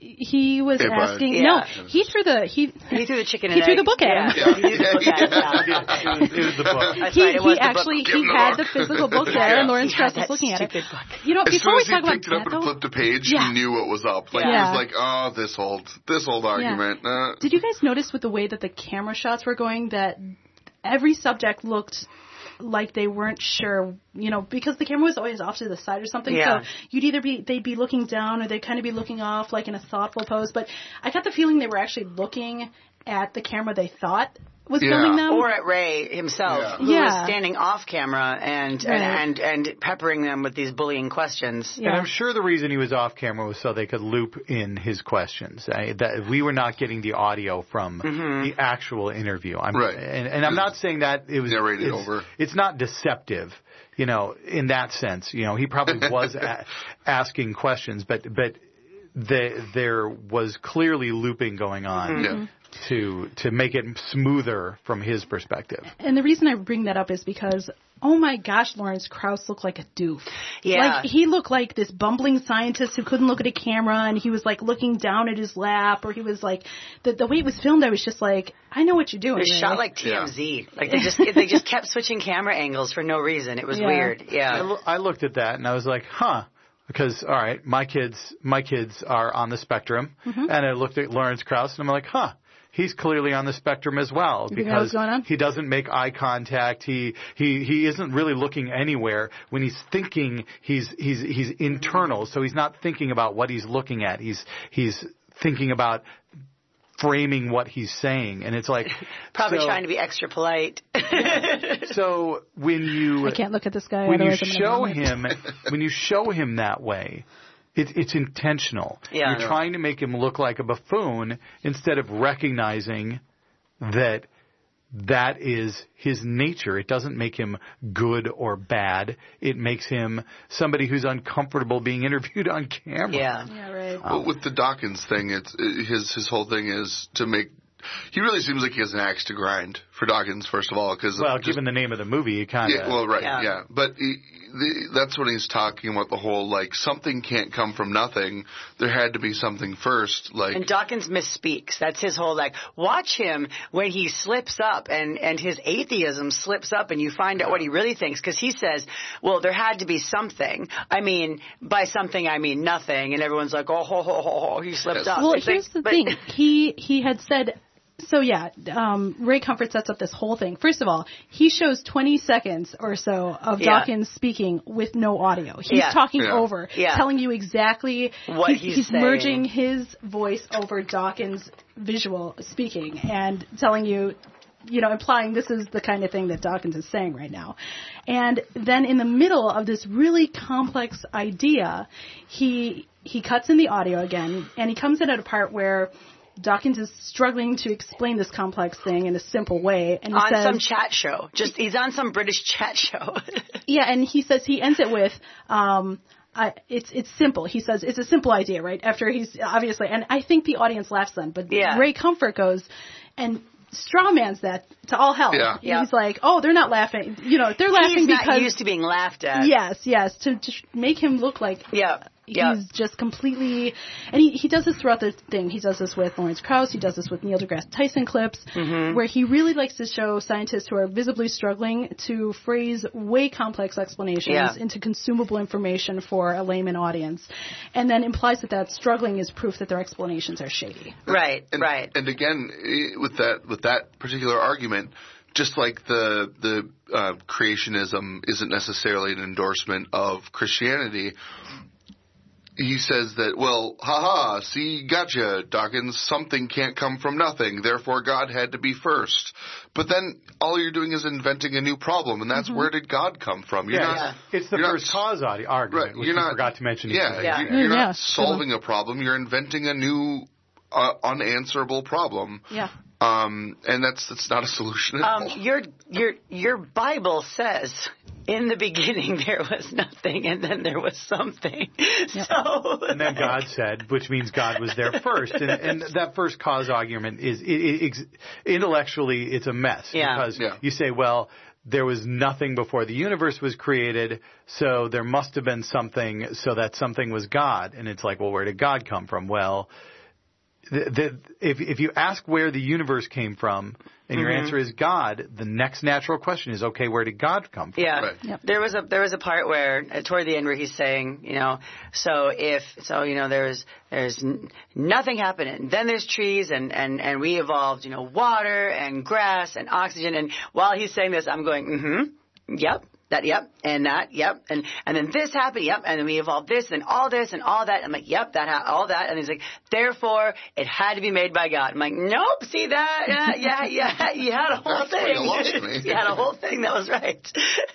He was Hey, Brian. asking. Yeah. No, he threw the he He threw the chicken he and threw egg. the book at him. Yeah. He threw the book at him, It yeah. was, it was the book. That's He, right, it he was the actually book. he Give him the had book. the physical book there, Yeah. and Lawrence He Krauss had was looking that at it. stupid book. You know, as soon before we as he talk about picked it up that, and though, flipped a page, Yeah. he knew what was up. Like Yeah. he was like, "Oh, this old, this old argument." Uh, did you guys notice with the way that the camera shots were going that every subject looked like they weren't sure, you know, because the camera was always off to the side or something. Yeah. So you'd either be, they'd be looking down or they'd kind of be looking off like in a thoughtful pose. But I got the feeling they were actually looking at the camera they thought was Yeah. filming them. Or at Ray himself, Yeah. who Yeah. was standing off camera and, Right. and, and, and peppering them with these bullying questions. Yeah. And I'm sure the reason he was off camera was so they could loop in his questions. I, that we were not getting the audio from Mm-hmm. the actual interview. I'm, Right. And, and I'm not saying that it was Narrated it's, over. It's not deceptive, you know, in that sense. You know, he probably was a, asking questions, but but the, there was clearly looping going on. Mm-hmm. Yeah. To to make it smoother from his perspective. And the reason I bring that up is because, oh my gosh, Lawrence Krauss looked like a doof. Yeah. Like, he looked like this bumbling scientist who couldn't look at a camera, and he was, like, looking down at his lap, or he was, like, the, the way it was filmed, I was just like, I know what you're doing. It was Ray. shot like T M Z. Like they just they just kept switching camera angles for no reason. It was Yeah. weird. I, Yeah. lo- I looked at that and I was like, huh. Because, all right, my kids my kids are on the spectrum. Mm-hmm. And I looked at Lawrence Krauss and I'm like, huh. He's clearly on the spectrum as well You think that was because going on? he doesn't make eye contact. He he he isn't really looking anywhere. When he's thinking, he's he's he's internal, so he's not thinking about what he's looking at. He's he's thinking about framing what he's saying, and it's like Probably so, trying to be extra polite. So when you I can't look at this guy. when you otherwise I'm gonna show vomit. him when you show him that way, it's it's intentional. Yeah. You're Yeah. trying to make him look like a buffoon instead of recognizing that that is his nature. It doesn't make him good or bad. It makes him somebody who's uncomfortable being interviewed on camera. Yeah. Yeah, right. Well, with the Dawkins thing, it's his his whole thing is to make. He really seems like he has an axe to grind for Dawkins, first of all, because well, just, given the name of the movie, you kind of yeah, well, right, yeah, yeah. but he, the, that's when he's talking about the whole like something can't come from nothing. There had to be something first, like. And Dawkins misspeaks. That's his whole like. Watch him when he slips up and and his atheism slips up, and you find out what he really thinks, because he says, "Well, there had to be something. I mean, by something I mean nothing," and everyone's like, "Oh, ho, ho, ho, ho, he slipped up." Well, It's here's like, the but, thing. He he had said. So yeah, um, Ray Comfort sets up this whole thing. First of all, he shows twenty seconds or so of Yeah. Dawkins speaking with no audio. He's Yeah. talking Yeah. over, Yeah. telling you exactly what he's, he's, he's saying. merging his voice over Dawkins' visual speaking and telling you, you know, implying this is the kind of thing that Dawkins is saying right now. And then in the middle of this really complex idea, he he cuts in the audio again, and he comes in at a part where Dawkins is struggling to explain this complex thing in a simple way, and he on says, some chat show. Just he's on some British chat show. yeah, and he says he ends it with, um, I, it's it's simple. He says it's a simple idea, right? After he's obviously, and I think the audience laughs then, but Yeah. Ray Comfort goes and strawmans that to all hell. Yeah. Yeah. He's like, oh, they're not laughing. You know, they're laughing He's because not used to being laughed at. yes, yes, to, to make him look like Yeah. he's Yeah. just completely, and he, he does this throughout the thing. He does this with Lawrence Krauss. He does this with Neil deGrasse Tyson clips, Mm-hmm. where he really likes to show scientists who are visibly struggling to phrase way complex explanations Yeah. into consumable information for a layman audience, and then implies that that struggling is proof that their explanations are shady. Right. And, right. And again, eh, with that with that particular argument, just like the the uh, creationism isn't necessarily an endorsement of Christianity, he says that, well, haha, see, gotcha, Dawkins, something can't come from nothing, therefore God had to be first. But then all you're doing is inventing a new problem, and that's Mm-hmm. where did God come from? You're yeah, not, it's the you're first not, cause audi- argument, right, which you're we not, forgot to mention. Yeah, today. Yeah. you're, you're Yeah, not solving a problem, you're inventing a new uh, unanswerable problem. Yeah. Um, and that's that's not a solution at Um, all. your your your Bible says in the beginning there was nothing, and then there was something. So And then God said, which means God was there first. And, and that first cause argument is it, it, ex- intellectually it's a mess. Yeah. Because Yeah. you say, well, there was nothing before the universe was created, so there must have been something, so that something was God. And it's like, well, where did God come from? Well, the, the, if, if you ask where the universe came from, and your Mm-hmm. answer is God, the next natural question is, okay, where did God come from? yeah, Right. Yep. there was a there was a part where uh, toward the end where he's saying, you know, so if so, you know, there's there's n- nothing happening. Then there's trees, and and and we evolved, you know, water and grass and oxygen. And while he's saying this, I'm going, mm-hmm, yep. That, yep, and that, yep, and and then this happened, yep, and then we evolved this, and all this, and all that. I'm like, yep, that, ha- all that, and he's like, therefore, it had to be made by God. I'm like, nope, see that, yeah, yeah, yeah, you had a whole That's where you thing, lost me. you had a whole thing that was right.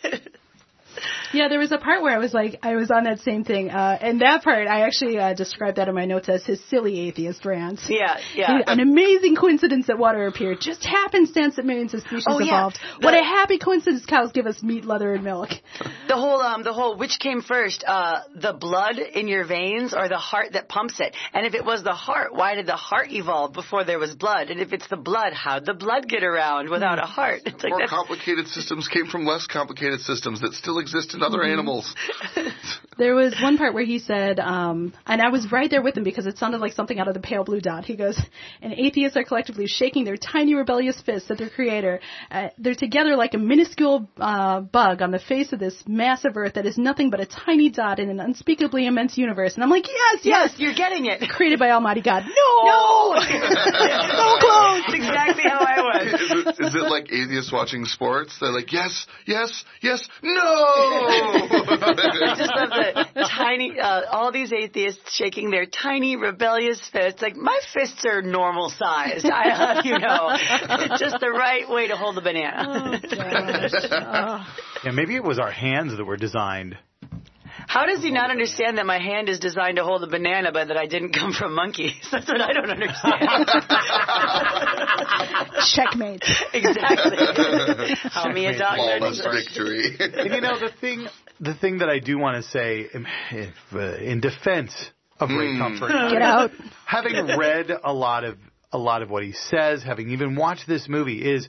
Yeah, there was a part where I was like, I was on that same thing. Uh, and that part, I actually uh, described that in my notes as his silly atheist rants. Yeah, yeah. An amazing coincidence that water appeared. Just happenstance that millions of species Oh, yeah. evolved. The- What a happy coincidence cows give us meat, leather, and milk. The whole, um, the whole, which came first, uh, the blood in your veins or the heart that pumps it? And if it was the heart, why did the heart evolve before there was blood? And if it's the blood, how'd the blood get around without a heart? It's like More that's, complicated systems came from less complicated systems that still exist in other Mm-hmm. animals. There was one part where he said, um, and I was right there with him because it sounded like something out of the Pale Blue Dot. He goes, and atheists are collectively shaking their tiny rebellious fists at their creator. Uh, they're together like a minuscule uh, bug on the face of this massive earth that is nothing but a tiny dot in an unspeakably immense universe. And I'm like, yes, yes, yes, you're getting it. created by Almighty God. No! No! So close! That's exactly how I was. Is it, is it like atheists watching sports? They're like, yes, yes, yes, no! I just love the tiny, uh, all these atheists shaking their tiny rebellious fists. Like, my fists are normal sized. I have, you know, it's just the right way to hold a banana. Oh, gosh. Oh. Yeah, maybe it was our hands that were designed. How does he not understand that my hand is designed to hold a banana, but that I didn't come from monkeys? That's what I don't understand. Checkmate. Exactly. How me a dog Flawless learning. victory. And you know, the thing, the thing that I do want to say in, if, uh, in defense of Ray Mm. Comfort, Get out. having read a lot of a lot of what he says, having even watched this movie, is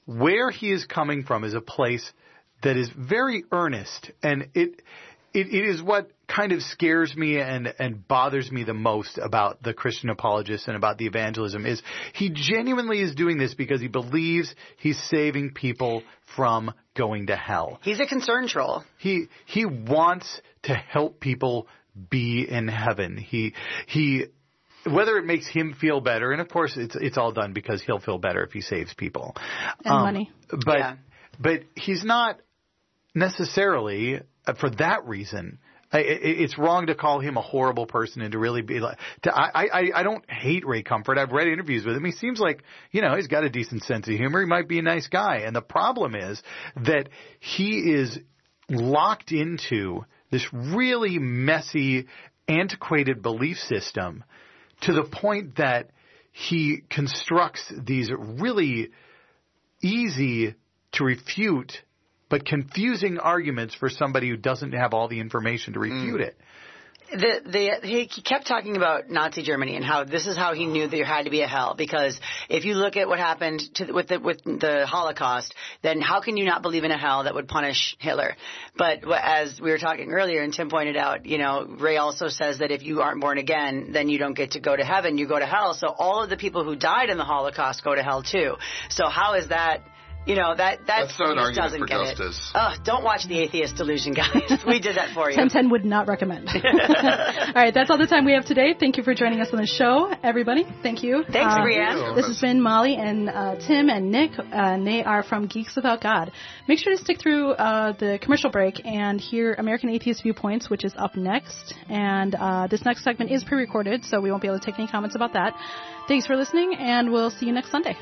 where he is coming from is a place that is very earnest, and it it, it is what kind of scares me and, and bothers me the most about the Christian apologists and about the evangelism is he genuinely is doing this because he believes he's saving people from going to hell. He's a concern troll. He he wants to help people be in heaven. He he whether it makes him feel better, and of course it's it's all done because he'll feel better if he saves people. And um, money. But yeah. but he's not necessarily for that reason. It's wrong to call him a horrible person and to really be like. To, I, I I don't hate Ray Comfort. I've read interviews with him. He seems like, you know, he's got a decent sense of humor. He might be a nice guy. And the problem is that he is locked into this really messy, antiquated belief system to the point that he constructs these really easy to refute but confusing arguments for somebody who doesn't have all the information to refute mm. it. The, the, he kept talking about Nazi Germany and how this is how he knew there had to be a hell, because if you look at what happened to, with, the, with the Holocaust, then how can you not believe in a hell that would punish Hitler? But as we were talking earlier, and Tim pointed out, you know, Ray also says that if you aren't born again, then you don't get to go to heaven, you go to hell. So all of the people who died in the Holocaust go to hell too. So how is that? You know, that, that That's not an argument doesn't for get justice. it. Oh, don't watch The Atheist Delusion, guys. We did that for you. ten ten would not recommend. All right, that's all the time we have today. Thank you for joining us on the show, everybody. Thank you. Thanks, uh, Brianne. This has been Molly and uh, Tim and Nick, uh, and they are from Geeks Without God. Make sure to stick through uh, the commercial break and hear American Atheist Viewpoints, which is up next. And uh, this next segment is pre-recorded, so we won't be able to take any comments about that. Thanks for listening, and we'll see you next Sunday.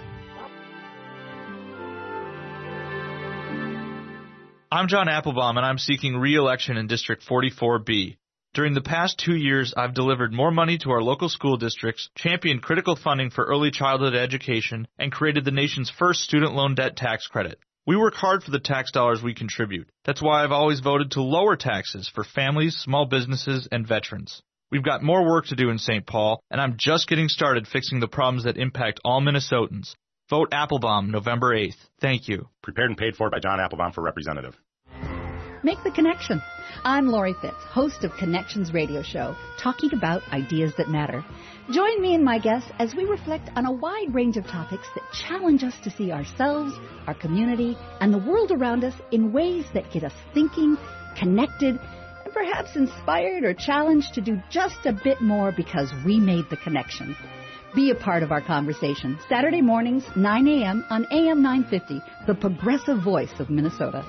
I'm John Applebaum, and I'm seeking re-election in District forty-four B. During the past two years, I've delivered more money to our local school districts, championed critical funding for early childhood education, and created the nation's first student loan debt tax credit. We work hard for the tax dollars we contribute. That's why I've always voted to lower taxes for families, small businesses, and veterans. We've got more work to do in Saint Paul, and I'm just getting started fixing the problems that impact all Minnesotans. Vote Applebaum November eighth. Thank you. Prepared and paid for by John Applebaum for representative. Make the connection. I'm Lori Fitz, host of Connections Radio Show, talking about ideas that matter. Join me and my guests as we reflect on a wide range of topics that challenge us to see ourselves, our community, and the world around us in ways that get us thinking, connected, and perhaps inspired or challenged to do just a bit more because we made the connection. Be a part of our conversation. Saturday mornings, nine a.m. on A M nine fifty, the progressive voice of Minnesota.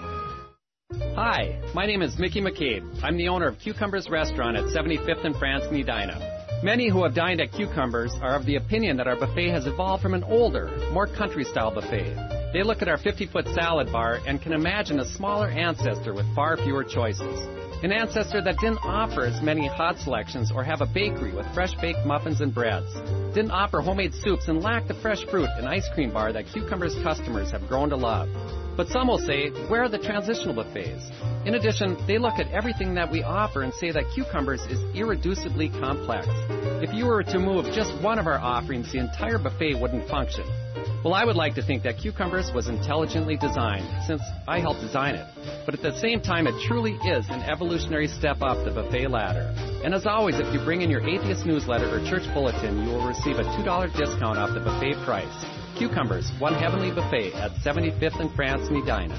Hi, my name is Mickey McCabe. I'm the owner of Cucumbers Restaurant at seventy-fifth and France and Edina. Many who have dined at Cucumbers are of the opinion that our buffet has evolved from an older, more country-style buffet. They look at our fifty-foot salad bar and can imagine a smaller ancestor with far fewer choices. An ancestor that didn't offer as many hot selections or have a bakery with fresh-baked muffins and breads. Didn't offer homemade soups and lacked the fresh fruit and ice cream bar that Cucumbers customers have grown to love. But some will say, where are the transitional buffets? In addition, they look at everything that we offer and say that Cucumbers is irreducibly complex. If you were to move just one of our offerings, the entire buffet wouldn't function. Well, I would like to think that Cucumbers was intelligently designed, since I helped design it. But at the same time, it truly is an evolutionary step up the buffet ladder. And as always, if you bring in your Atheist newsletter or church bulletin, you will receive a two dollars discount off the buffet price. Cucumbers, one heavenly buffet at seventy-fifth and France and Edina.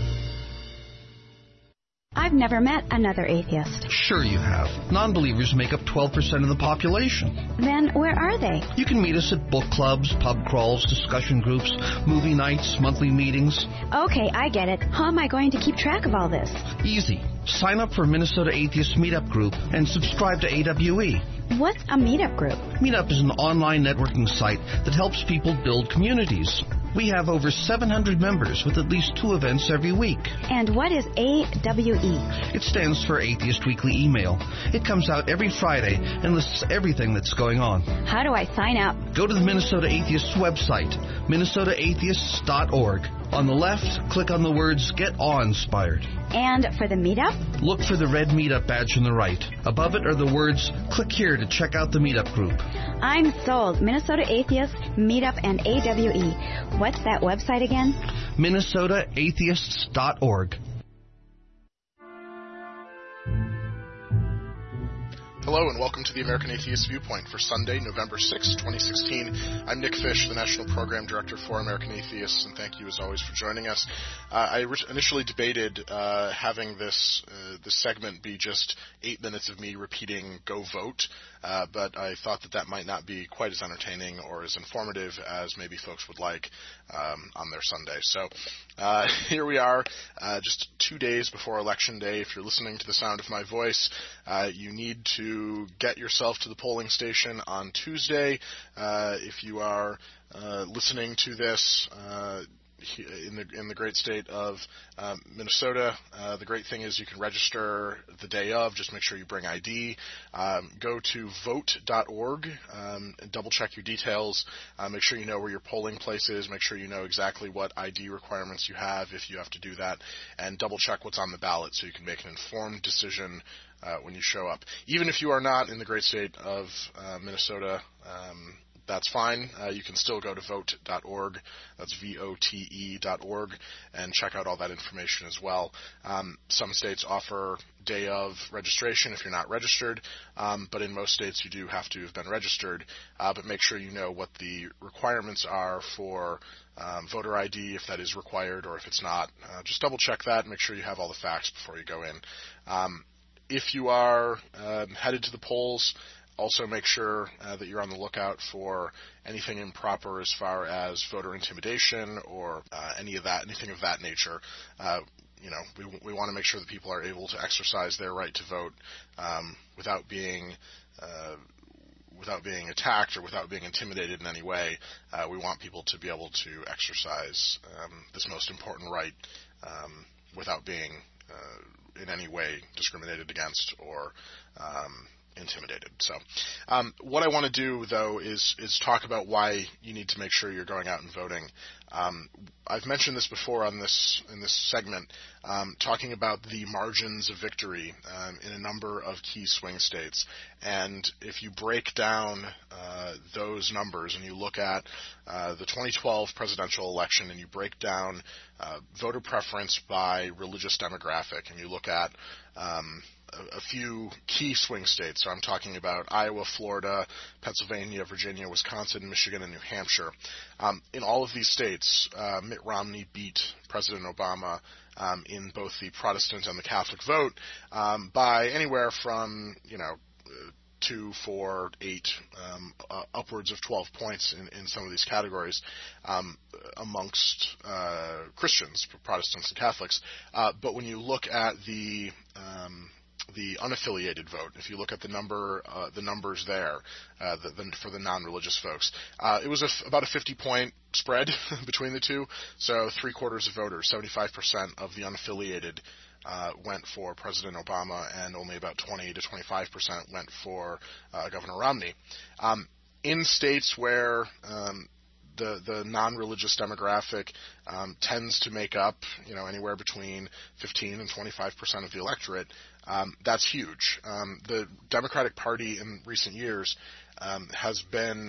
I've never met another atheist. Sure you have. Non-believers make up twelve percent of the population. Then where are they? You can meet us at book clubs, pub crawls, discussion groups, movie nights, monthly meetings. Okay, I get it. How am I going to keep track of all this? Easy. Sign up for Minnesota Atheist Meetup Group and subscribe to A W E. What's a meetup group? Meetup is an online networking site that helps people build communities. We have over seven hundred members with at least two events every week. And what is A W E? It stands for Atheist Weekly Email. It comes out every Friday and lists everything that's going on. How do I sign up? Go to the Minnesota Atheists website, minnesota atheists dot org. On the left, click on the words Get Awe-Inspired. And for the meetup? Look for the red meetup badge on the right. Above it are the words Click here to check out the meetup group. I'm sold. Minnesota Atheists, Meetup, and A W E. What's that website again? Minnesota Atheists dot org. Hello and welcome to the American Atheist Viewpoint for Sunday, November sixth, twenty sixteen. I'm Nick Fish, the National Program Director for American Atheists, and thank you as always for joining us. Uh, I re- initially debated uh, having this uh, this segment be just eight minutes of me repeating "Go vote," uh, but I thought that that might not be quite as entertaining or as informative as maybe folks would like um, on their Sunday. So uh, here we are, uh, just two days before Election Day. If you're listening to the sound of my voice, uh, you need to get yourself to the polling station on Tuesday. Uh, if you are uh, listening to this uh, in the in the great state of um, Minnesota, uh, the great thing is you can register the day of. Just make sure you bring I D. Um, go to vote dot org um, and double check your details. Uh, make sure you know where your polling place is. Make sure you know exactly what I D requirements you have if you have to do that, and double check what's on the ballot so you can make an informed decision Uh, when you show up. Even if you are not in the great state of uh, Minnesota, um, that's fine. Uh, you can still go to vote dot org, that's V O T E dot org, and check out all that information as well. Um, some states offer day of registration if you're not registered, um, but in most states you do have to have been registered, uh, but make sure you know what the requirements are for um, voter I D, if that is required or if it's not. Uh, just double check that and make sure you have all the facts before you go in. Um, If you are um, headed to the polls, also make sure uh, that you're on the lookout for anything improper as far as voter intimidation or uh, any of that, anything of that nature. Uh, you know, we we want to make sure that people are able to exercise their right to vote um, without being uh, without being attacked or without being intimidated in any way. Uh, we want people to be able to exercise um, this most important right um, without being uh, in any way discriminated against or um, intimidated. So um, what I want to do, though, is is talk about why you need to make sure you're going out and voting. Um, I've mentioned this before on this in this segment, um, talking about the margins of victory um, in a number of key swing states. And if you break down uh, those numbers and you look at uh, the twenty twelve presidential election and you break down uh, voter preference by religious demographic and you look at um, a few key swing states. So I'm talking about Iowa, Florida, Pennsylvania, Virginia, Wisconsin, Michigan, and New Hampshire. Um, in all of these states, uh, Mitt Romney beat President Obama um, in both the Protestant and the Catholic vote um, by anywhere from, you know, two, four, eight, um, uh, upwards of twelve points in, in some of these categories um, amongst uh, Christians, Protestants and Catholics. Uh, but when you look at the um, the unaffiliated vote, if you look at the number, uh, the numbers there, uh, the, the, for the non-religious folks, uh, it was a f- about a fifty-point spread between the two. So three quarters of voters, seventy-five percent of the unaffiliated, uh, went for President Obama, and only about twenty to twenty-five percent went for uh, Governor Romney. Um, in states where um, the the non-religious demographic um, tends to make up, you know, anywhere between fifteen and twenty-five percent of the electorate, um, that's huge. Um, the Democratic Party in recent years um, has been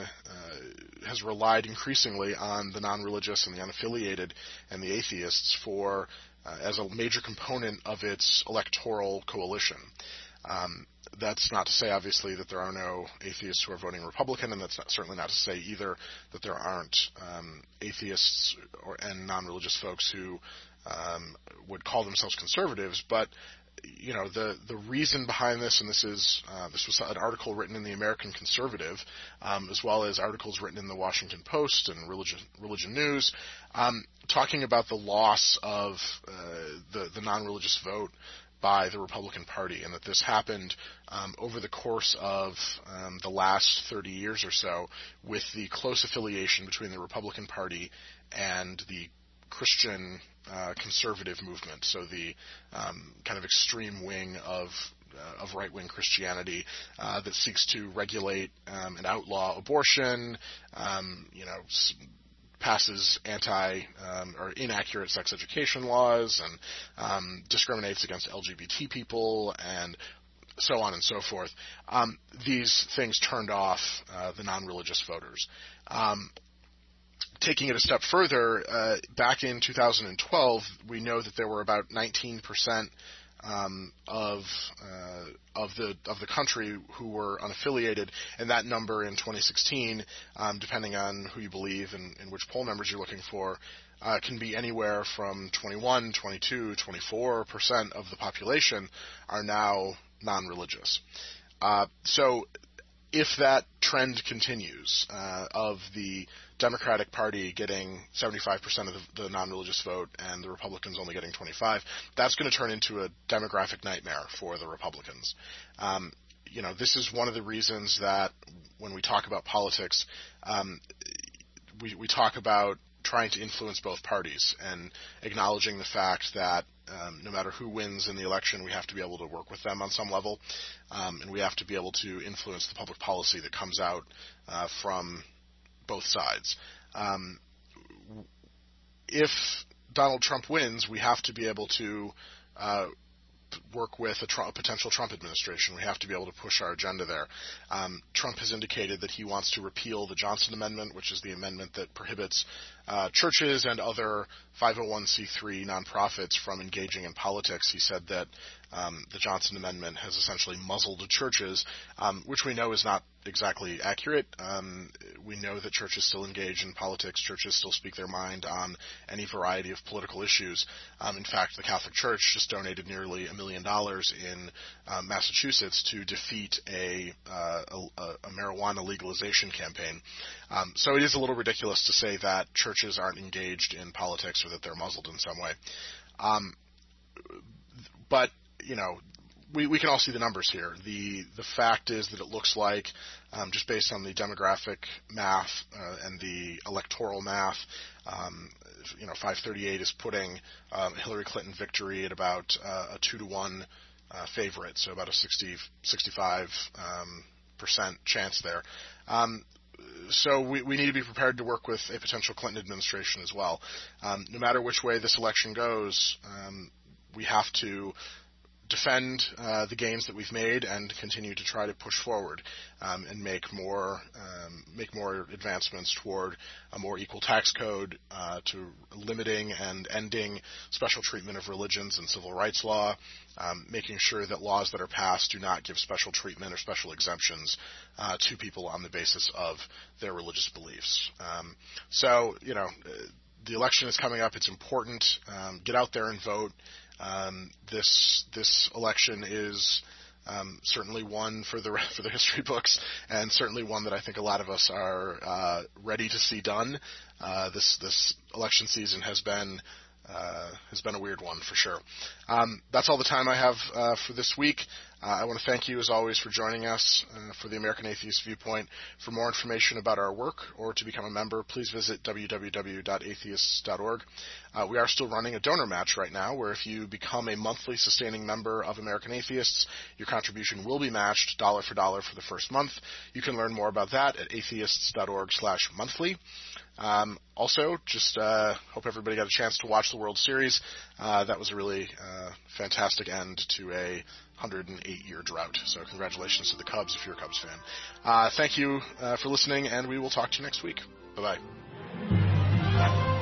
uh, has relied increasingly on the non-religious and the unaffiliated and the atheists for uh, as a major component of its electoral coalition. Um, That's not to say, obviously, that there are no atheists who are voting Republican, and that's not, certainly not to say either that there aren't um, atheists or, and non-religious folks who um, would call themselves conservatives. But you know, the the reason behind this, and this is uh, this was an article written in the American Conservative, um, as well as articles written in the Washington Post and Religion Religion News, um, talking about the loss of uh, the the non-religious vote by the Republican Party, and that this happened um, over the course of um, the last thirty years or so, with the close affiliation between the Republican Party and the Christian uh, conservative movement, so the um, kind of extreme wing of uh, of right-wing Christianity uh, that seeks to regulate um, and outlaw abortion, um, you know, s- passes anti um, or inaccurate sex education laws and um, discriminates against L G B T people and so on and so forth. Um, these things turned off uh, the non-religious voters. Um, taking it a step further, uh, back in two thousand twelve, we know that there were about nineteen percent um, of uh, of the of the country who were unaffiliated, and that number in twenty sixteen, um, depending on who you believe and, and which poll numbers you're looking for, uh, can be anywhere from twenty-one, twenty-two, twenty-four percent of the population are now non-religious. Uh, so if that trend continues uh, of the Democratic Party getting seventy-five percent of the, the non-religious vote and the Republicans only getting twenty-five, that's going to turn into a demographic nightmare for the Republicans. Um, you know, this is one of the reasons that when we talk about politics, um, we, we talk about trying to influence both parties and acknowledging the fact that um, no matter who wins in the election, we have to be able to work with them on some level, um, and we have to be able to influence the public policy that comes out uh, from both sides. Um, if Donald Trump wins, we have to be able to uh, work with a, Trump, a potential Trump administration. We have to be able to push our agenda there. Um, Trump has indicated that he wants to repeal the Johnson Amendment, which is the amendment that prohibits uh, churches and other five oh one c three nonprofits from engaging in politics. He said that um, the Johnson Amendment has essentially muzzled churches, um, which we know is not exactly accurate. Um, we know that churches still engage in politics. Churches still speak their mind on any variety of political issues. Um, in fact, the Catholic Church just donated nearly a million dollars in uh, Massachusetts to defeat a, uh, a, a marijuana legalization campaign. Um, so it is a little ridiculous to say that churches aren't engaged in politics or that they're muzzled in some way. Um, but, you know, We, we can all see the numbers here. The the fact is that it looks like, um, just based on the demographic math uh, and the electoral math, um, you know, five thirty-eight is putting um, Hillary Clinton victory at about uh, a two to one uh, favorite, so about a sixty, sixty-five um, percent chance there. Um, so we, we need to be prepared to work with a potential Clinton administration as well. Um, no matter which way this election goes, um, we have to defend uh, the gains that we've made and continue to try to push forward um, and make more um, make more advancements toward a more equal tax code, uh, to limiting and ending special treatment of religions and civil rights law, um, making sure that laws that are passed do not give special treatment or special exemptions uh, to people on the basis of their religious beliefs. Um, so, you know, the election is coming up. It's important. Um, get out there and vote. Um, this this election is um, certainly one for the for the history books, and certainly one that I think a lot of us are uh, ready to see done. Uh, this this election season has been uh, has been a weird one for sure. Um, that's all the time I have uh, for this week. Uh, I want to thank you, as always, for joining us uh, for the American Atheist Viewpoint. For more information about our work or to become a member, please visit w w w dot atheists dot org. Uh, we are still running a donor match right now, where if you become a monthly sustaining member of American Atheists, your contribution will be matched dollar for dollar for the first month. You can learn more about that at atheists dot org slash monthly. Um, also, just uh, hope everybody got a chance to watch the World Series. Uh, that was a really uh, fantastic end to a one hundred eight year drought. So congratulations to the Cubs if you're a Cubs fan. Uh, thank you uh, for listening, and we will talk to you next week. Bye-bye.